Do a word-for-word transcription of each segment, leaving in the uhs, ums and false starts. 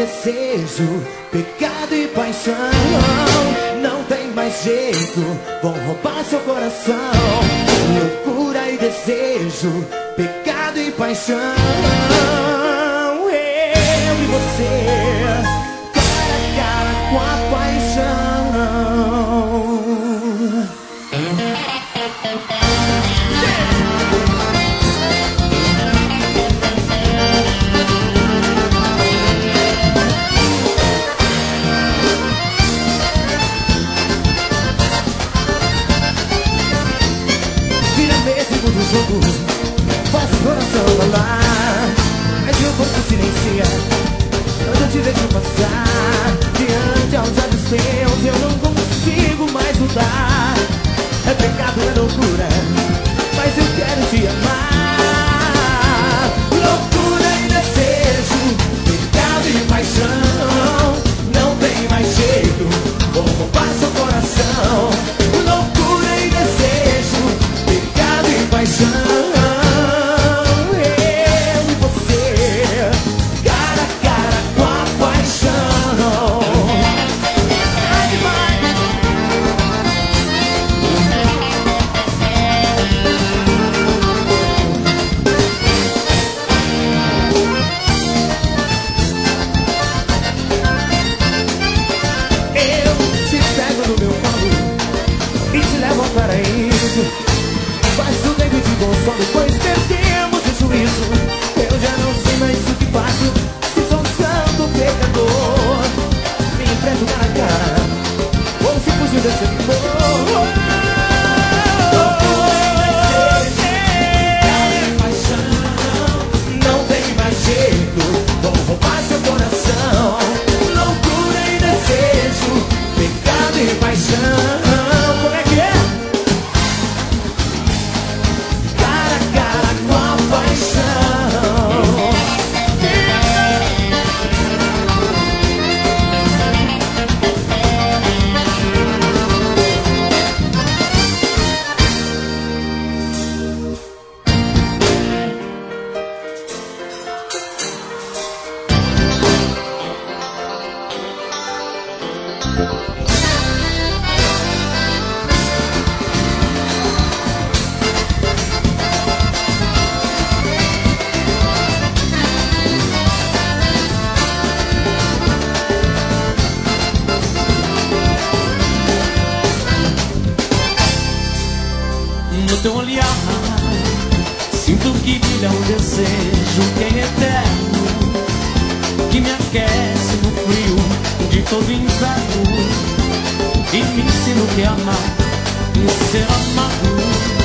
desejo, pecado e paixão. Não tem mais jeito, vão roubar seu coração. Loucura e desejo, pecado e paixão. Eu e você, cara a cara com a paixão. Do jogo, faz o coração falar, mas meu corpo silencia quando eu te vejo passar. Diante aos olhos teus eu não consigo mais mudar. É pecado, é loucura, mas eu quero te amar. Loucura e desejo, pecado e paixão. Não tem mais jeito, vou roubar seu coração. Loucura e desejo, pecado e paixão. Eu e você, cara a cara com a paixão. Ai, vai. Eu te pego no meu colo e te levo ao paraíso. Faz tudo em de consolo, pois perdemos o juízo. Eu já não sei mais o que faço, se sou um santo pecador. Me enfrento cara a cara, ou se fugir desse amor. Não tem mais jeito, vou roubar seu coração. Loucura e desejo, pecado e paixão. Como é que é? No teu olhar sinto que brilha um desejo que é eterno, que me aquece no frio de todo inverno e me ensina o que é amar e ser amado.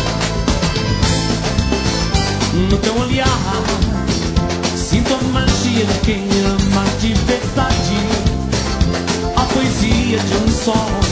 No teu olhar sinto a magia de quem ama de verdade, a poesia de um sol